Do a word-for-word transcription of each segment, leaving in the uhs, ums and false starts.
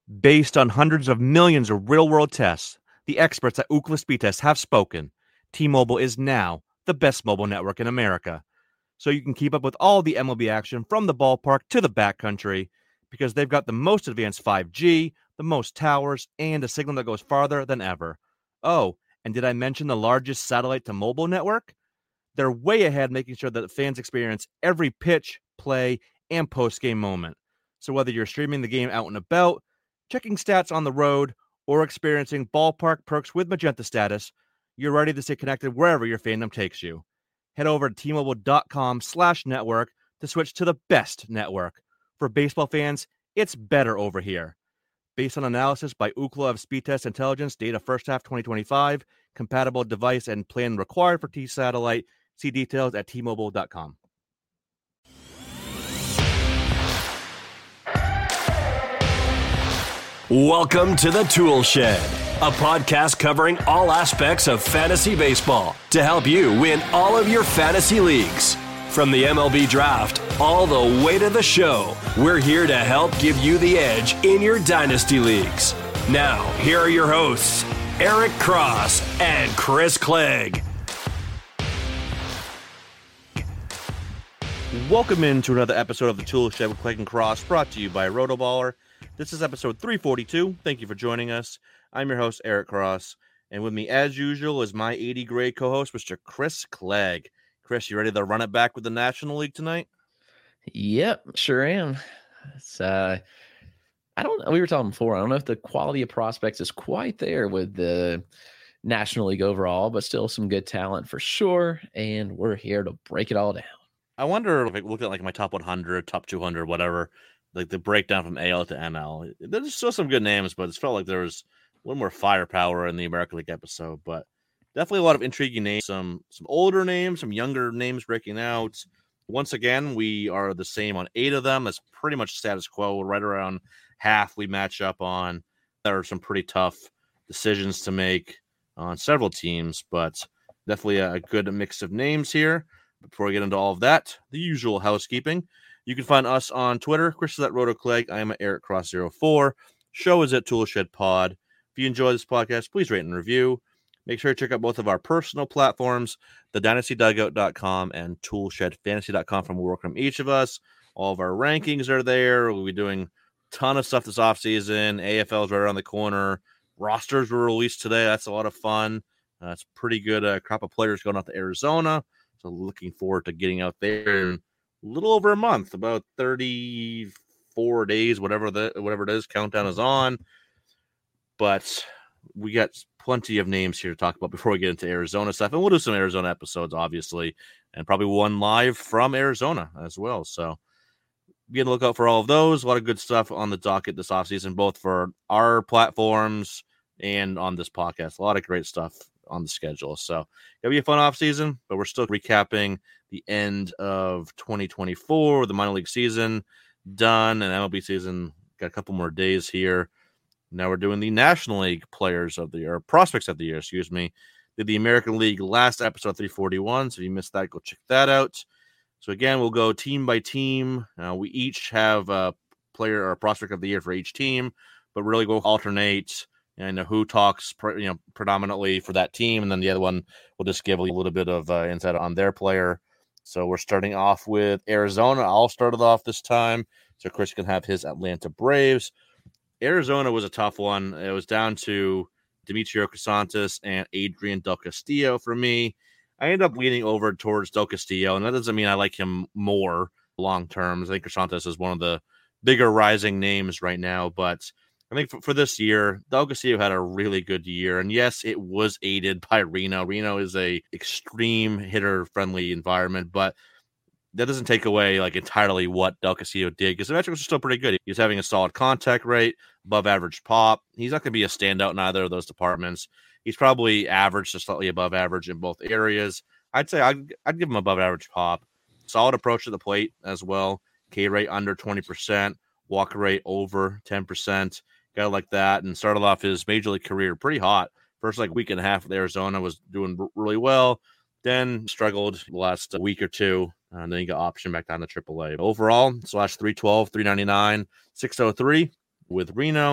Based on hundreds of millions of real-world tests, the experts at Ookla Speed Test have spoken. T-Mobile is now the best mobile network in America. So you can keep up with all the M L B action from the ballpark to the backcountry because they've got the most advanced five G, the most towers, and a signal that goes farther than ever. Oh, and did I mention the largest satellite-to-mobile network? They're way ahead, making sure that fans experience every pitch, play, and post-game moment. So whether you're streaming the game out and about, checking stats on the road, or experiencing ballpark perks with Magenta Status, you're ready to stay connected wherever your fandom takes you. Head over to T-Mobile.com slash network to switch to the best network. For baseball fans, it's better over here. Based on analysis by Ookla of Speed Test Intelligence, data first half twenty twenty-five, compatible device and plan required for T-Satellite. See details at T Mobile dot com. Welcome to the Tool Shed, a podcast covering all aspects of fantasy baseball to help you win all of your fantasy leagues. From the M L B draft all the way to the show, we're here to help give you the edge in your dynasty leagues. Now, here are your hosts, Eric Cross and Chris Clegg. Welcome into another episode of the Tool Shed with Clegg and Cross, brought to you by Rotoballer. This is episode three forty-two. Thank you for joining us. I'm your host, Eric Cross, and with me, as usual, is my eighty-grade co-host, Mister Chris Clegg. Chris, you ready to run it back with the National League tonight? Yep, sure am. It's, uh, I don't know. We were talking before. I don't know if the quality of prospects is quite there with the National League overall, but still some good talent for sure. And we're here to break it all down. I wonder if I look at like my top one hundred, top two hundred, whatever, like the breakdown from A L to M L. There's still some good names, but it felt like there was a little more firepower in the American League episode. But definitely a lot of intriguing names, some some older names, some younger names breaking out. Once again, we are the same on eight of them. That's pretty much status quo. Right around half we match up on. There are some pretty tough decisions to make on several teams, but definitely a good mix of names here. Before we get into all of that, the usual housekeeping. You can find us on Twitter. Chris is at RotoClegg. I am at Eric Cross zero four. Show is at Toolshed Pod. If you enjoy this podcast, please rate and review. Make sure to check out both of our personal platforms, the dynasty dugout dot com and toolshed fantasy dot com, from work from each of us. All of our rankings are there. We'll be doing a ton of stuff this offseason. A F L is right around the corner. Rosters were released today. That's a lot of fun. Uh, it's a pretty good uh, crop of players going out to Arizona. So looking forward to getting out there in a little over a month, about thirty-four days, whatever the whatever it is. Countdown is on. But we got plenty of names here to talk about before we get into Arizona stuff. And we'll do some Arizona episodes, obviously, and probably one live from Arizona as well. So be on the lookout for all of those. A lot of good stuff on the docket this offseason, both for our platforms and on this podcast. A lot of great stuff on the schedule. So it'll be a fun offseason, but we're still recapping the end of twenty twenty-four, the minor league season done, and M L B season got a couple more days here. Now we're doing the National League players of the year, or prospects of the year, excuse me. Did the American League last episode three forty-one. So if you missed that, go check that out. So again, we'll go team by team. Uh, we each have a player or a prospect of the year for each team, but really we'll alternate. And who talks, pre, you know, predominantly for that team, and then the other one will just give a little bit of uh, insight on their player. So we're starting off with Arizona. I'll start it off this time, so Chris can have his Atlanta Braves. Arizona was a tough one. It was down to Demetrio Crisantos and Adrian Del Castillo for me. I ended up leaning over towards Del Castillo, and that doesn't mean I like him more long term. I think Crisantos is one of the bigger rising names right now, but I think for, for this year, Del Castillo had a really good year. And yes, it was aided by Reno. Reno is a extreme hitter-friendly environment, but that doesn't take away like entirely what Del Castillo did, because the metrics are still pretty good. He's having a solid contact rate, above average pop. He's not going to be a standout in either of those departments. He's probably average to slightly above average in both areas. I'd say I'd, I'd give him above average pop. Solid approach to the plate as well. K rate under twenty percent. Walk rate over ten percent. Guy like that, and started off his major league career pretty hot. First like week and a half with Arizona was doing really well. Then struggled the last week or two, and then he got optioned back down to triple A. Overall, slash three twelve, three ninety-nine, six oh three with Reno.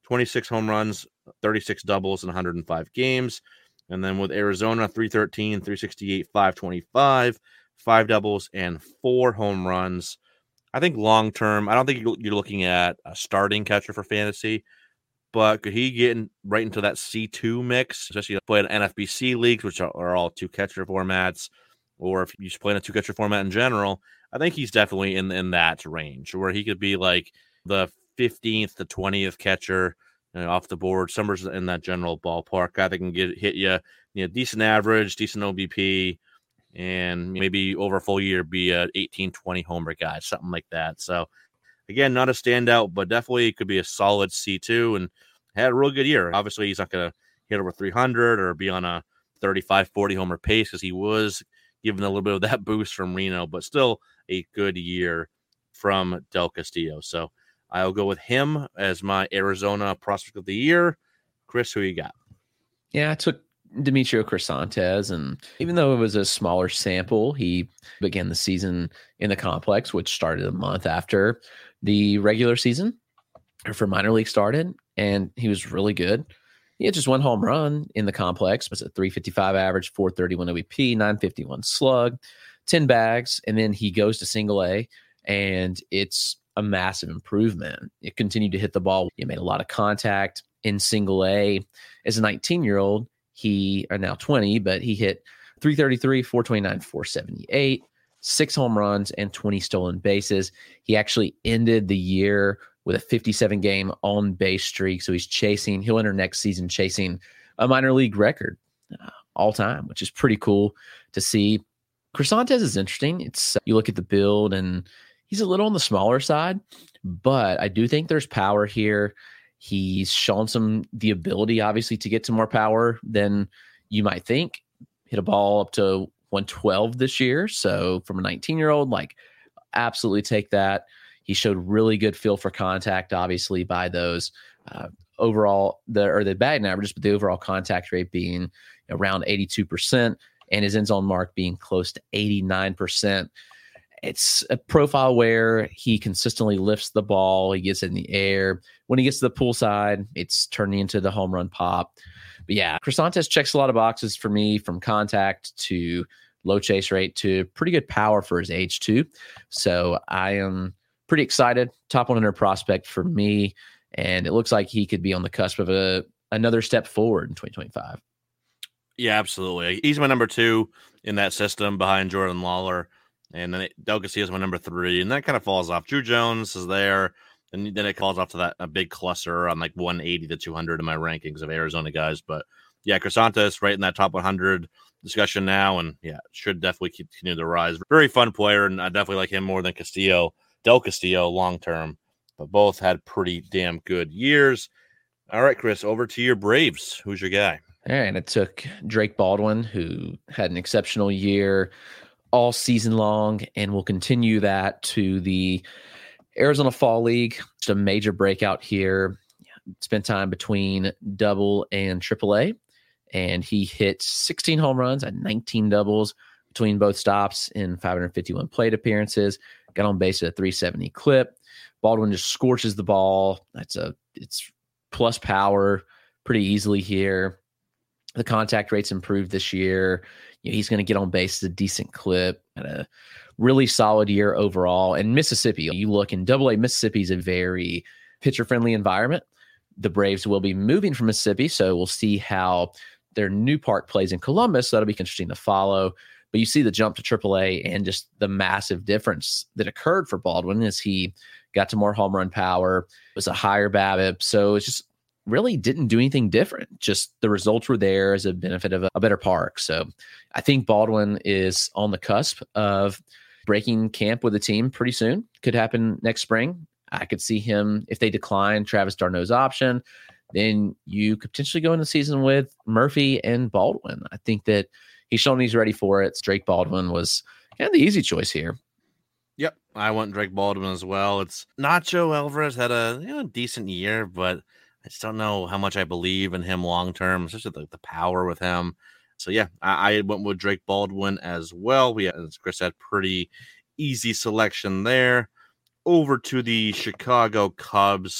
twenty-six home runs, thirty-six doubles in one hundred five games. And then with Arizona, three thirteen, three sixty-eight, five twenty-five, five doubles, and four home runs. I think long term, I don't think you're looking at a starting catcher for fantasy, but could he get in, right into that C two mix, especially playing N F B C leagues, which are, are all two catcher formats, or if you play in a two catcher format in general? I think he's definitely in, in that range where he could be like the fifteenth to twentieth catcher, you know, off the board, somewhere in that general ballpark. Guy that can get hit you, you know, decent average, decent O B P, and maybe over a full year be a eighteen, twenty homer guy, something like that. So again, not a standout, but definitely could be a solid C two and had a real good year. Obviously, he's not going to hit over three hundred or be on a thirty-five, forty homer pace because he was given a little bit of that boost from Reno, but still a good year from Del Castillo. So I'll go with him as my Arizona prospect of the year. Chris, who you got? Yeah, I took Demetrio Crisantes, and even though it was a smaller sample, he began the season in the complex, which started a month after the regular season or for minor league started, and he was really good. He had just one home run in the complex, was a three fifty-five average, four thirty-one O B P, nine fifty-one slug, ten bags, and then he goes to single A, and it's a massive improvement. It continued to hit the ball. He made a lot of contact in single A. As a nineteen-year-old, he are now twenty, but he hit three thirty-three, four twenty-nine, four seventy-eight, six home runs, and twenty stolen bases. He actually ended the year with a fifty-seven game on base streak. So he's chasing, he'll enter next season chasing a minor league record uh, all time, which is pretty cool to see. Crisantes is interesting. It's, you look at the build and he's a little on the smaller side, but I do think there's power here. He's shown some, the ability obviously to get to more power than you might think. Hit a ball up to one twelve this year. So from a nineteen year old, like absolutely take that. He showed really good feel for contact, obviously, by those uh, overall, the or the batting averages, but the overall contact rate being around eighty-two percent and his end zone mark being close to eighty-nine percent. It's a profile where he consistently lifts the ball. He gets it in the air. When he gets to the pool side, it's turning into the home run pop. But yeah, Crisantes checks a lot of boxes for me, from contact to low chase rate to pretty good power for his age too. So I am pretty excited. Top one hundred prospect for me. And it looks like he could be on the cusp of a another step forward in twenty twenty-five. Yeah, absolutely. He's my number two in that system behind Jordan Lawler. And then it, Del Castillo is my number three. And that kind of falls off. Drew Jones is there. And then it falls off to that a big cluster on like one eighty to two hundred in my rankings of Arizona guys. But yeah, Crisantes right in that top one hundred discussion now. And yeah, should definitely continue to rise. Very fun player. And I definitely like him more than Castillo. Del Castillo long term, but both had pretty damn good years. All right, Chris, over to your Braves. Who's your guy? All right, and it took Drake Baldwin, who had an exceptional year all season long and will continue that to the Arizona Fall League. Just a major breakout here. Spent time between double and triple A, and he hit sixteen home runs and nineteen doubles between both stops in five hundred fifty-one plate appearances. Got on base at a three seventy clip. Baldwin just scorches the ball. That's a it's plus power pretty easily here. The contact rates improved this year. You know, he's going to get on base at a decent clip. Had a really solid year overall. And Mississippi, you look in Double A, Mississippi is a very pitcher-friendly environment. The Braves will be moving from Mississippi, so we'll see how their new park plays in Columbus. So that'll be interesting to follow. But you see the jump to triple A and just the massive difference that occurred for Baldwin as he got to more home run power. It was a higher BABIP. So it's just really didn't do anything different. Just the results were there as a benefit of a, a better park. So I think Baldwin is on the cusp of breaking camp with the team pretty soon. Could happen next spring. I could see him, if they decline Travis d'Arnaud's option, then you could potentially go into the season with Murphy and Baldwin. I think that he's shown he's ready for it. Drake Baldwin was kind of the easy choice here. Yep, I went Drake Baldwin as well. It's Nacho Alvarez had a you know decent year, but I just don't know how much I believe in him long term, especially the, the power with him. So yeah, I, I went with Drake Baldwin as well. We, as Chris said, pretty easy selection there. Over to the Chicago Cubs.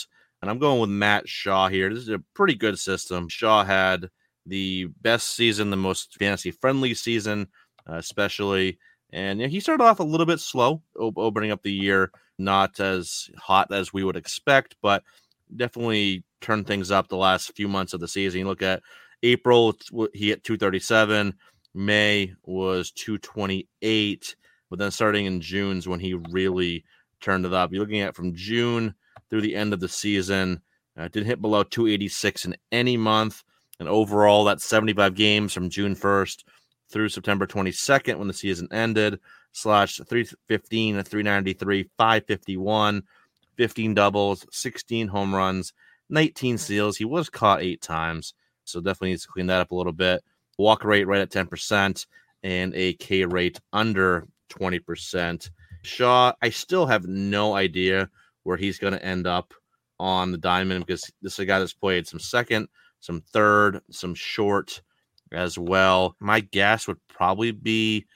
And I'm going with Matt Shaw here. This is a pretty good system. Shaw had the best season, the most fantasy-friendly season, uh, especially. And you know, he started off a little bit slow, opening up the year, not as hot as we would expect, but definitely turned things up the last few months of the season. You look at April, he hit two thirty-seven. May was two twenty-eight. But then starting in June's when he really turned it up. You're looking at from June through the end of the season, uh, didn't hit below two eighty-six in any month. And overall, that's seventy-five games from June first through September twenty-second when the season ended, slash three fifteen, three ninety-three, five fifty-one, fifteen doubles, sixteen home runs, nineteen steals. He was caught eight times, so definitely needs to clean that up a little bit. Walk rate right at ten percent and a K rate under twenty percent. Shaw, I still have no idea where he's going to end up on the diamond because this is a guy that's played some second, some third, some short as well. My guess would probably be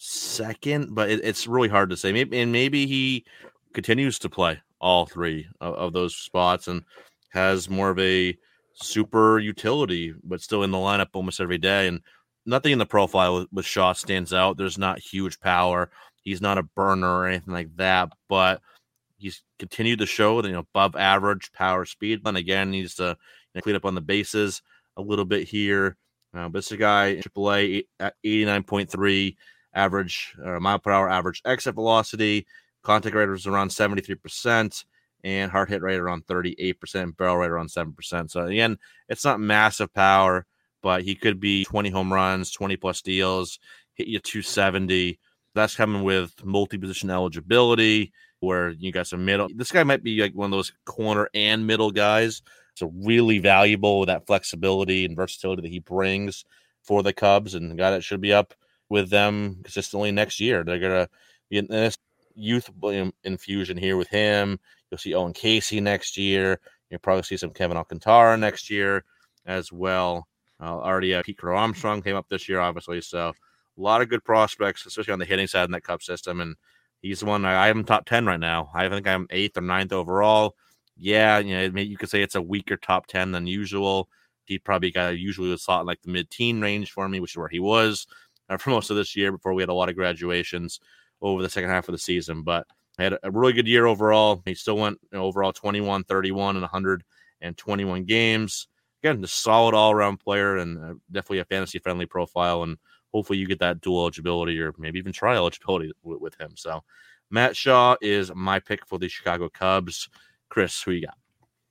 second, but it, it's really hard to say. Maybe, and maybe he continues to play all three of, of those spots and has more of a super utility, but still in the lineup almost every day. And nothing in the profile with, with Shaw stands out. There's not huge power. He's not a burner or anything like that, but he's continued to show the you know, above average power speed. And again, needs to you know, clean up on the bases a little bit here. Uh, but this is a guy in triple A at eighty-nine point three average or mile per hour average exit velocity. Contact rate was around seventy-three percent and hard hit rate around thirty-eight percent, barrel rate around seven percent. So again, it's not massive power, but he could be twenty home runs, twenty plus steals, hit you two seventy. That's coming with multi-position eligibility where you got some middle. This guy might be like one of those corner and middle guys. So really valuable with that flexibility and versatility that he brings for the Cubs, and the guy that should be up with them consistently next year. They're going to be in this youth infusion here with him. You'll see Owen Casey next year. You'll probably see some Kevin Alcantara next year as well. Uh, already uh, Pete Crow Armstrong came up this year, obviously. So a lot of good prospects, especially on the hitting side in that Cub system. And he's the one I, I have him top ten right now. I think I'm eighth or ninth overall. Yeah, you know, you could say it's a weaker top ten than usual. He probably got usually was slot in like the mid-teen range for me, which is where he was uh, for most of this year before we had a lot of graduations over the second half of the season. But I had a really good year overall. He still went you know, overall twenty-one, thirty-one, and one hundred twenty-one games. Again, just solid all-around player and uh, definitely a fantasy-friendly profile. And hopefully you get that dual eligibility or maybe even trial eligibility with, with him. So Matt Shaw is my pick for the Chicago Cubs. Chris, who you got?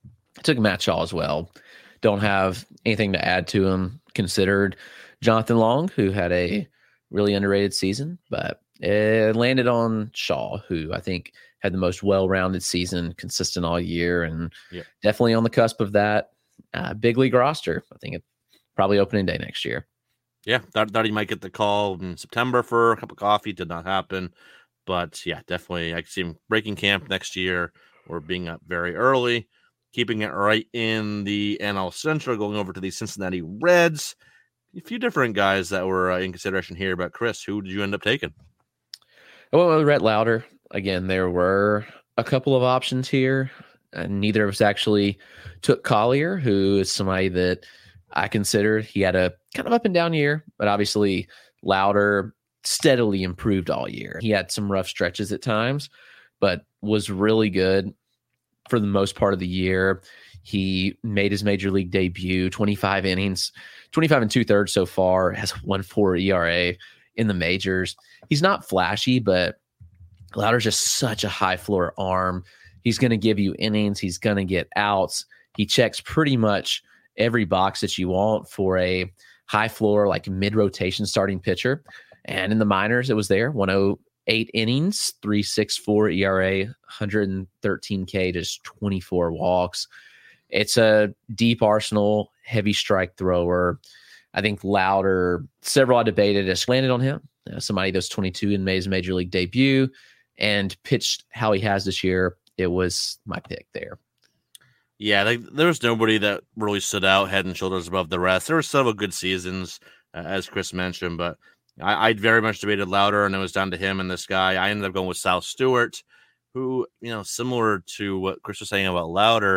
I took Matt Shaw as well. Don't have anything to add to him. Considered Jonathan Long, who had a really underrated season, but it landed on Shaw, who I think had the most well-rounded season, consistent all year, and yeah. definitely on the cusp of that uh, big league roster. I think it's probably opening day next year. Yeah, thought, thought he might get the call in September for a cup of coffee. Did not happen. But yeah, definitely I can see him breaking camp next year or being up very early, keeping it right in the N L Central, going over to the Cincinnati Reds. A few different guys that were uh, in consideration here. But Chris, who did you end up taking? I went with Rhett Lauder. Again, there were a couple of options here, and neither of us actually took Collier, who is somebody that I considered. He had a kind of up and down year, but obviously Lauder steadily improved all year. He had some rough stretches at times, but was really good for the most part of the year. He made his major league debut, twenty-five innings, twenty-five and two thirds so far, has one point four E R A in the majors. He's not flashy, but Lauder's just such a high floor arm. He's going to give you innings. He's going to get outs. He checks pretty much every box that you want for a high floor, like mid rotation starting pitcher. And in the minors, it was there, one oh eight innings, three point six four E R A, one hundred thirteen K, just twenty-four walks. It's a deep arsenal, heavy strike thrower. I think Lauder, several I debated, has landed on him. Uh, somebody that's twenty-two and made his major league debut and pitched how he has this year. It was my pick there. Yeah, like, there was nobody that really stood out head and shoulders above the rest. There were several good seasons, uh, as Chris mentioned, but I, I very much debated Lauder, and it was down to him and this guy. I ended up going with Sal Stewart, who, you know, similar to what Chris was saying about Lauder,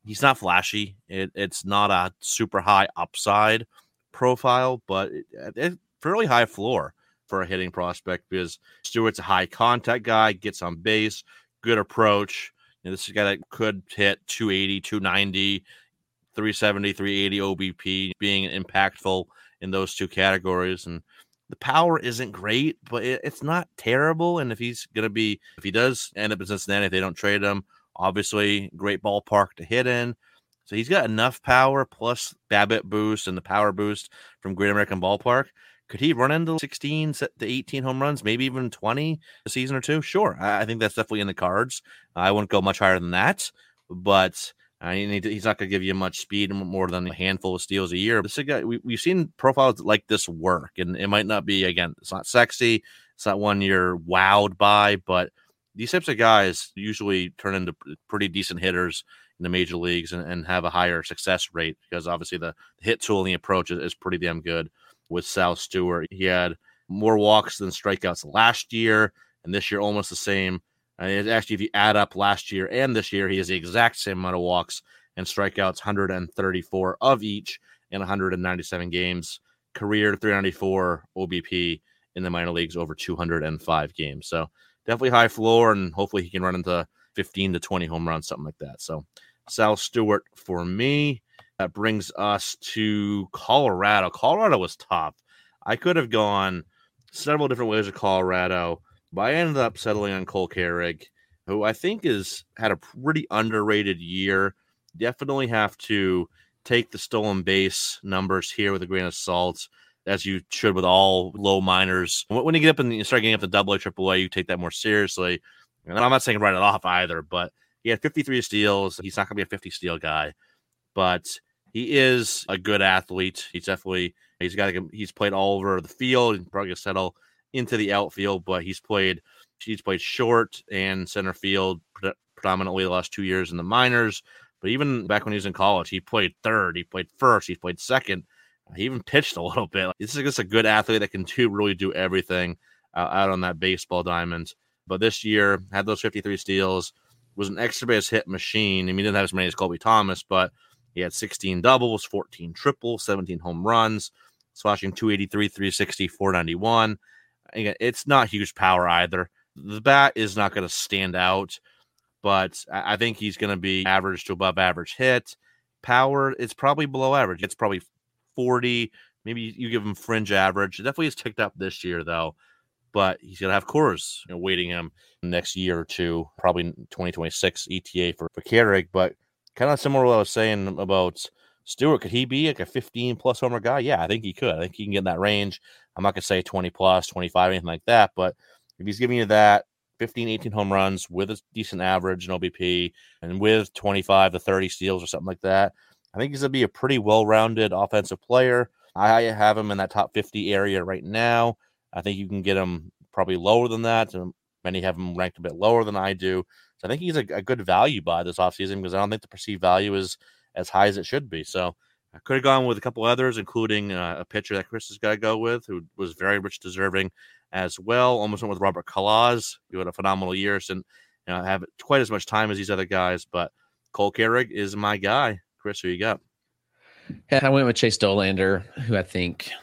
He's not flashy. It, it's not a super high upside profile, but it, it fairly high floor for a hitting prospect because Stewart's a high contact guy, gets on base, good approach. You know, this is a guy that could hit two eighty, two ninety, three seventy, three eighty O B P, being impactful in those two categories. And the power isn't great, but it, it's not terrible. And if he's going to be, if he does end up in Cincinnati, if they don't trade him, obviously great ballpark to hit in. So he's got enough power plus BABIP boost and the power boost from Great American Ballpark. Could he run into sixteen to eighteen home runs, maybe even twenty a season or two? Sure. I think that's definitely in the cards. I wouldn't go much higher than that, but I mean, he's not going to give you much speed, more than a handful of steals a year. This is a guy, we, we've seen profiles like this work, and it might not be, again, it's not sexy. It's not one you're wowed by, but these types of guys usually turn into pretty decent hitters in the major leagues and, and have a higher success rate because obviously the hit tool and the approach is, is pretty damn good. With Sal Stewart, he had more walks than strikeouts last year, and this year almost the same. And actually, if you add up last year and this year, he has the exact same amount of walks and strikeouts, one hundred thirty-four of each in one hundred ninety-seven games. Career three ninety-four O B P in the minor leagues over two hundred five games. So definitely high floor, and hopefully he can run into fifteen to twenty home runs, something like that. So Sal Stewart for me. That brings us to Colorado. Colorado was tough. I could have gone several different ways with Colorado, but I ended up settling on Cole Carrig, who I think is had a pretty underrated year. Definitely have to take the stolen base numbers here with a grain of salt, as you should with all low minors. When you get up and you start getting up to double A, triple A, you take that more seriously. And I'm not saying write it off either, but he had fifty-three steals. He's not going to be a fifty steal guy, but he is a good athlete. He's definitely he's got he's played all over the field. He's probably gonna settle into the outfield, but he's played he's played short and center field predominantly the last two years in the minors. But even back when he was in college, he played third, he played first, he played second. He even pitched a little bit. This is just a good athlete that can do really do everything uh, out on that baseball diamond. But this year had those fifty-three steals, was an extra base hit machine. I mean, he didn't have as many as Colby Thomas, but he had sixteen doubles, fourteen triples, seventeen home runs, slashing two eighty-three, three sixty, four ninety-one. Again, it's not huge power either. The bat is not going to stand out, but I think he's going to be average to above average hit. Power, it's probably below average. It's probably forty. Maybe you give him fringe average. It definitely has ticked up this year, though. But he's going to have Coors you know, waiting him next year or two, probably twenty twenty-six E T A for, for Carrig, but kind of similar to what I was saying about Stewart. Could he be like a fifteen plus homer guy? Yeah, I think he could. I think he can get in that range. I'm not going to say twenty plus, twenty-five, anything like that. But if he's giving you that fifteen, eighteen home runs with a decent average in O B P and with twenty-five to thirty steals or something like that, I think he's going to be a pretty well-rounded offensive player. I have him in that top fifty area right now. I think you can get him probably lower than that. Many have him ranked a bit lower than I do. So I think he's a, a good value buy this offseason because I don't think the perceived value is as high as it should be. So I could have gone with a couple others, including uh, a pitcher that Chris has got to go with, who was very rich deserving as well. Almost went with Robert Kalaz, who had a phenomenal year. So you know, have quite as much time as these other guys, but Cole Carrig is my guy. Chris, who you got? Yeah, I went with Chase Dollander, who I think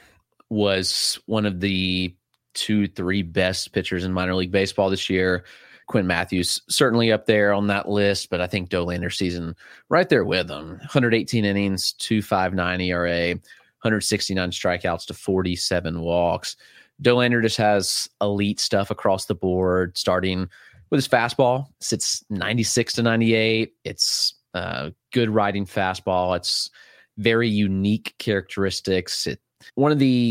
was one of the two, three best pitchers in minor league baseball this year. Quinn Matthews certainly up there on that list, but I think Dollander's season right there with him. one hundred eighteen innings, two point five nine E R A, one hundred sixty-nine strikeouts to forty-seven walks. Dollander just has elite stuff across the board, starting with his fastball. Sits ninety-six to ninety-eight. It's uh, good riding fastball. It's very unique characteristics. It, one of the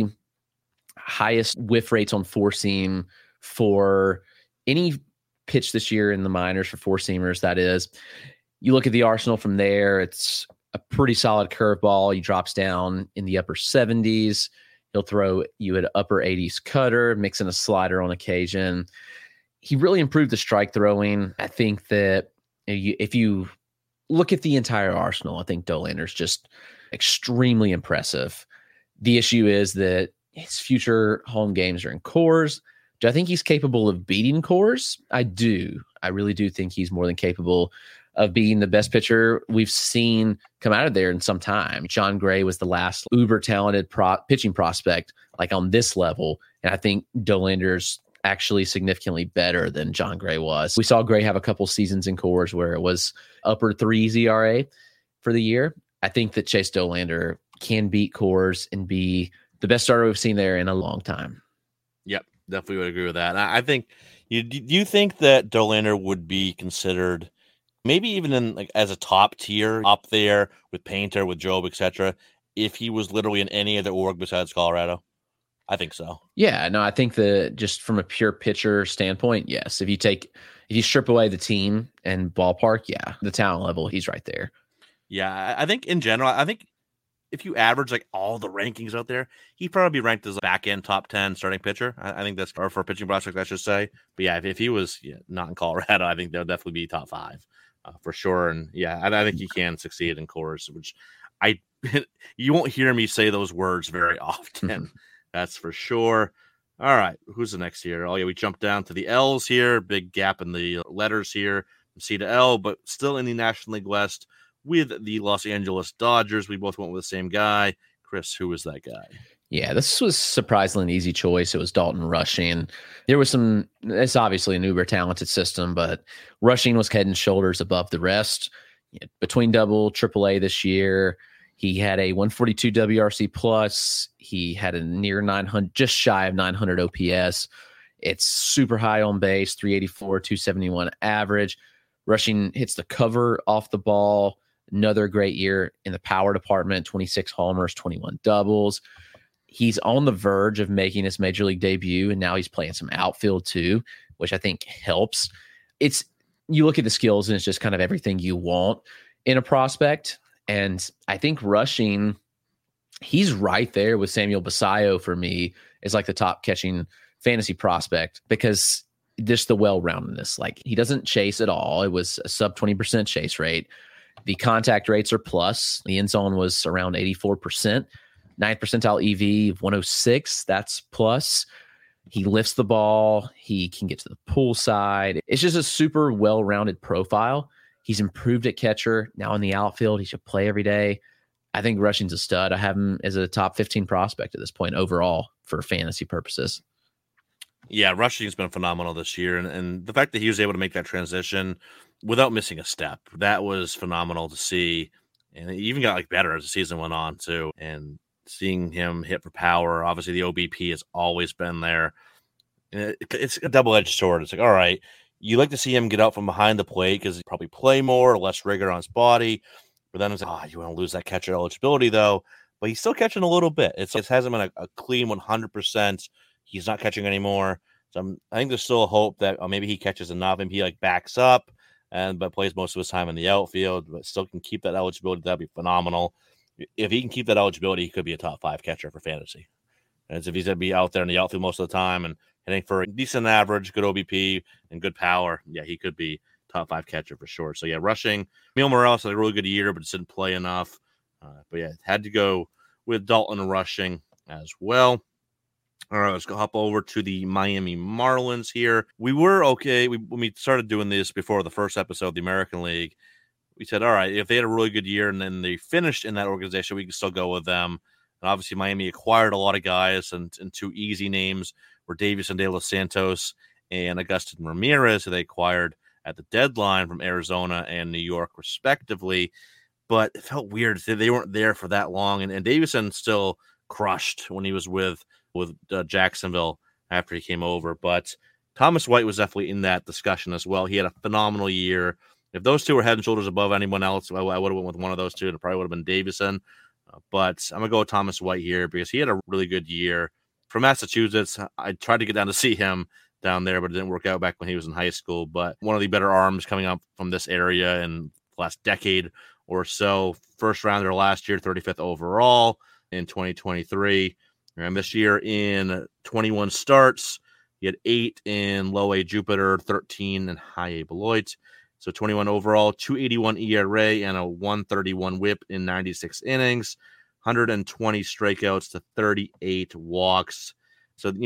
highest whiff rates on four seam for any pitch this year in the minors for four seamers. That is, you look at the arsenal from there. It's a pretty solid curveball. He drops down in the upper seventies. He'll throw you at upper eighties cutter, mixing a slider on occasion. He really improved the strike throwing. I think that if you look at the entire arsenal, I think Dollander's just extremely impressive. The issue is that his future home games are in Coors. Do I think he's capable of beating Coors? I do. I really do think he's more than capable of being the best pitcher we've seen come out of there in some time. John Gray was the last uber talented pro- pitching prospect, like on this level. And I think Dolander's actually significantly better than John Gray was. We saw Gray have a couple seasons in Coors where it was upper threes E R A for the year. I think that Chase Dolander can beat Coors and be the best starter we've seen there in a long time. Yep, definitely would agree with that. And I think you do you think that Dolander would be considered maybe even in like as a top tier up there with Painter, with Job, et cetera, if he was literally in any other org besides Colorado? I think so. Yeah, no, I think that just from a pure pitcher standpoint, yes. If you take, if you strip away the team and ballpark, yeah, the talent level, he's right there. Yeah, I think in general, I think if you average like all the rankings out there, he'd probably be ranked as a back end top ten starting pitcher. I, I think that's or for a pitching prospect, I should say. But yeah, if, if he was yeah, not in Colorado, I think they'll definitely be top five uh, for sure. And yeah, I, I think he can succeed in Coors, which I you won't hear me say those words very often. That's for sure. All right, who's the next here? Oh yeah, we jumped down to the L's here. Big gap in the letters here from C to L, but still in the National League West with the Los Angeles Dodgers. We both went with the same guy. Chris, who was that guy? Yeah, this was surprisingly an easy choice. It was Dalton Rushing. There was some, it's obviously an uber talented system, but Rushing was head and shoulders above the rest. Between double, triple A this year, he had a one forty-two W R C plus. He had a near nine hundred, just shy of nine hundred O P S. It's super high on base, three eighty-four, two seventy-one average. Rushing hits the cover off the ball. Another great year in the power department, twenty-six homers, twenty-one doubles. He's on the verge of making his major league debut, and now he's playing some outfield too, which I think helps. It's, you look at the skills and it's just kind of everything you want in a prospect. And I think Rushing, he's right there with Samuel Basallo for me as like the top catching fantasy prospect, because just the well-roundedness, like he doesn't chase at all. It was a sub twenty percent chase rate. The contact rates are plus. The end zone was around eighty-four percent. ninth percentile E V of one oh six. That's plus. He lifts the ball. He can get to the pull side. It's just a super well-rounded profile. He's improved at catcher. Now in the outfield, he should play every day. I think Rushing's a stud. I have him as a top fifteen prospect at this point overall for fantasy purposes. Yeah, Rushing's been phenomenal this year. And, and the fact that he was able to make that transition without missing a step, that was phenomenal to see. And he even got like better as the season went on too. And seeing him hit for power, obviously the O B P has always been there. And it, it's a double-edged sword. It's like, all right, you like to see him get out from behind the plate because he probably play more, less rigor on his body. But then it's like, oh, you want to lose that catcher eligibility though. But he's still catching a little bit. It's, it hasn't been a, a clean one hundred percent. He's not catching anymore. So I'm, I think there's still a hope that oh, maybe he catches enough. Maybe he like backs up and but plays most of his time in the outfield, but still can keep that eligibility. That'd be phenomenal. If he can keep that eligibility, he could be a top five catcher for fantasy. And if he's going to be out there in the outfield most of the time and hitting for a decent average, good O B P, and good power, yeah, he could be top five catcher for sure. So, yeah, Rushing. Emil Morales had a really good year, but just didn't play enough. Uh, but, yeah, had to go with Dalton Rushing as well. All right, let's go hop over to the Miami Marlins here. We were okay. We, when we started doing this before the first episode of the American League, we said, all right, if they had a really good year and then they finished in that organization, we can still go with them. And obviously, Miami acquired a lot of guys, and, and two easy names were Davis and De Los Santos and Agustin Ramirez, who they acquired at the deadline from Arizona and New York, respectively. But it felt weird. They weren't there for that long. And, and Davison still crushed when he was with, with uh, Jacksonville after he came over. But Thomas White was definitely in that discussion as well. He had a phenomenal year. If those two were head and shoulders above anyone else, I, I would have went with one of those two. And it probably would have been Davison. Uh, but I'm going to go with Thomas White here because he had a really good year. From Massachusetts, I tried to get down to see him down there, but it didn't work out back when he was in high school. But one of the better arms coming up from this area in the last decade or so. First rounder last year, thirty-fifth overall in twenty twenty-three. And this year in twenty-one starts, he had eight in low A Jupiter, thirteen in high A Beloit. So twenty-one overall, two eighty-one E R A, and a one thirty-one whip in ninety-six innings, one hundred twenty strikeouts to thirty-eight walks. So, you know,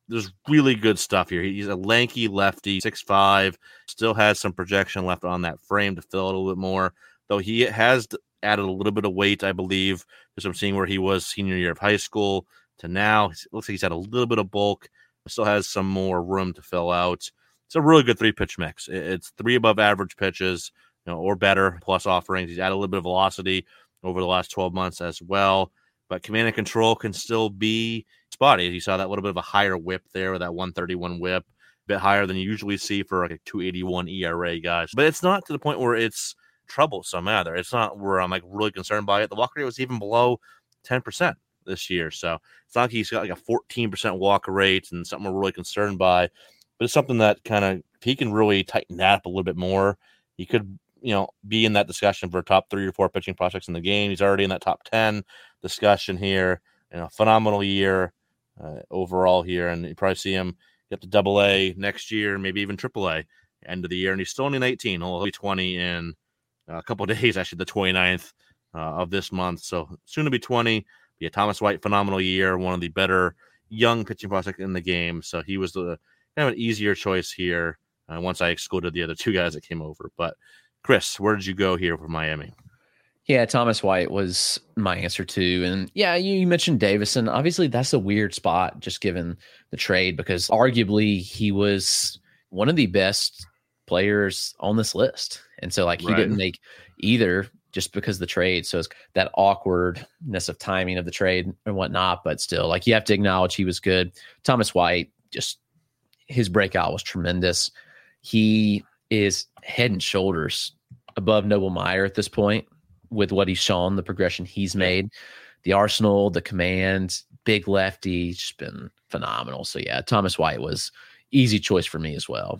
there's really good stuff here. He's a lanky lefty, six five, still has some projection left on that frame to fill it a little bit more, though he has added a little bit of weight, I believe, because I'm seeing where he was senior year of high school to now. It looks like he's had a little bit of bulk, still has some more room to fill out. It's a really good three-pitch mix. It's three above average pitches, you know, or better, plus offerings. He's added a little bit of velocity over the last twelve months as well. But command and control can still be spotty. You saw that little bit of a higher whip there with that one thirty-one whip, a bit higher than you usually see for like a two eighty-one E R A, guys. But it's not to the point where it's troublesome either. It's not where I'm like really concerned by it. The walk rate was even below ten percent this year. So it's not like he's got like a fourteen percent walk rate and something we're really concerned by. But it's something that kind of, he can really tighten that up a little bit more. He could, you know, be in that discussion for top three or four pitching prospects in the game. He's already in that top ten discussion here. You know, phenomenal year uh, overall here, and you probably see him get to double A next year, maybe even triple A end of the year. And he's still only nineteen. He'll be twenty in a couple of days, actually the twenty-ninth uh, of this month. So soon to be twenty. Yeah, Thomas White, phenomenal year, one of the better young pitching prospects in the game. So he was the kind of an easier choice here uh, once I excluded the other two guys that came over. But Chris, where did you go here for Miami? Yeah, Thomas White was my answer too. And yeah, you, you mentioned Davison. Obviously, that's a weird spot just given the trade, because arguably he was one of the best players on this list. And so like he Right. didn't make either just because of the trade. So it's that awkwardness of timing of the trade and whatnot. But still, like, you have to acknowledge he was good. Thomas White, just his breakout was tremendous. He is head and shoulders above Noble Meyer at this point with what he's shown, the progression he's made. The arsenal, the command, big lefty, just been phenomenal. So yeah, Thomas White was easy choice for me as well.